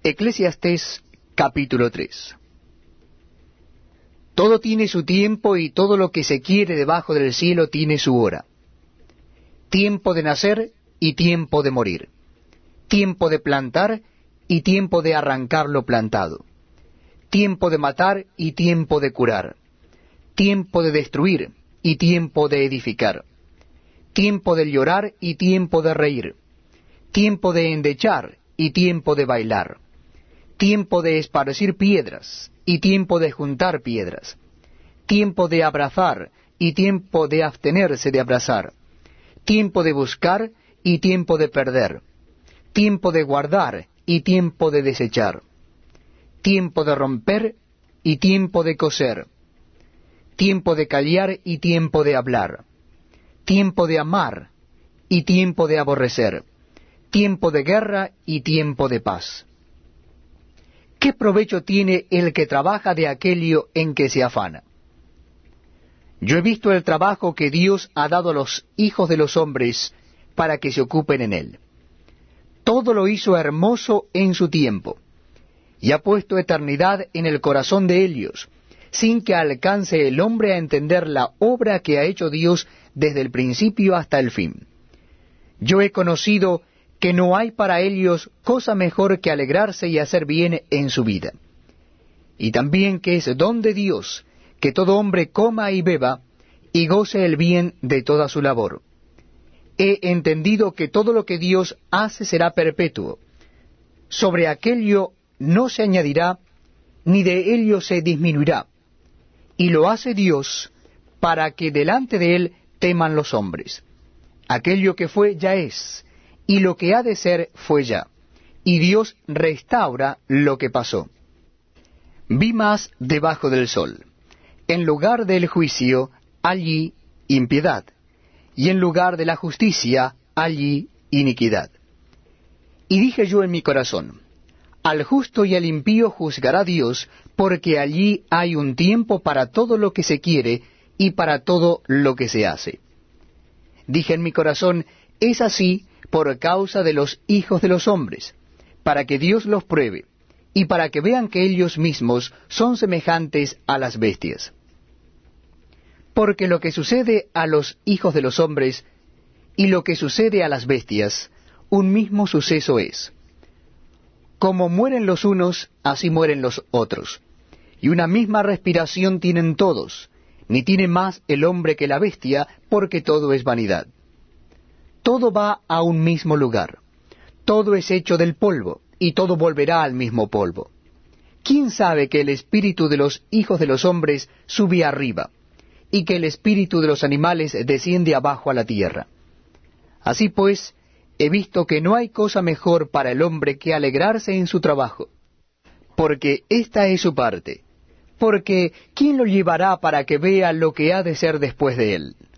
Eclesiastés capítulo 3. Todo tiene su tiempo y todo lo que se quiere debajo del cielo tiene su hora. Tiempo de nacer y tiempo de morir. Tiempo de plantar y tiempo de arrancar lo plantado. Tiempo de matar y tiempo de curar. Tiempo de destruir y tiempo de edificar. Tiempo de llorar y tiempo de reír. Tiempo de endechar y tiempo de bailar. Tiempo de esparcir piedras y tiempo de juntar piedras. Tiempo de abrazar y tiempo de abstenerse de abrazar. Tiempo de buscar y tiempo de perder. Tiempo de guardar y tiempo de desechar. Tiempo de romper y tiempo de coser. Tiempo de callar y tiempo de hablar. Tiempo de amar y tiempo de aborrecer. Tiempo de guerra y tiempo de paz. ¿Qué provecho tiene el que trabaja de aquello en que se afana? Yo he visto el trabajo que Dios ha dado a los hijos de los hombres para que se ocupen en él. Todo lo hizo hermoso en su tiempo, y ha puesto eternidad en el corazón de ellos, sin que alcance el hombre a entender la obra que ha hecho Dios desde el principio hasta el fin. Yo he conocido que no hay para ellos cosa mejor que alegrarse y hacer bien en su vida. Y también que es don de Dios que todo hombre coma y beba, y goce el bien de toda su labor. He entendido que todo lo que Dios hace será perpetuo. Sobre aquello no se añadirá, ni de ello se disminuirá. Y lo hace Dios para que delante de él teman los hombres. Aquello que fue ya es, y lo que ha de ser fue ya, y Dios restaura lo que pasó. Vi más debajo del sol. En lugar del juicio, allí impiedad, y en lugar de la justicia, allí iniquidad. Y dije yo en mi corazón, al justo y al impío juzgará Dios, porque allí hay un tiempo para todo lo que se quiere y para todo lo que se hace. Dije en mi corazón, es así por causa de los hijos de los hombres, para que Dios los pruebe, y para que vean que ellos mismos son semejantes a las bestias. Porque lo que sucede a los hijos de los hombres y lo que sucede a las bestias, un mismo suceso es. Como mueren los unos, así mueren los otros. Y una misma respiración tienen todos, ni tiene más el hombre que la bestia, porque todo es vanidad. Todo va a un mismo lugar. Todo es hecho del polvo, y todo volverá al mismo polvo. ¿Quién sabe que el espíritu de los hijos de los hombres sube arriba, y que el espíritu de los animales desciende abajo a la tierra? Así pues, he visto que no hay cosa mejor para el hombre que alegrarse en su trabajo, porque esta es su parte, porque ¿quién lo llevará para que vea lo que ha de ser después de él?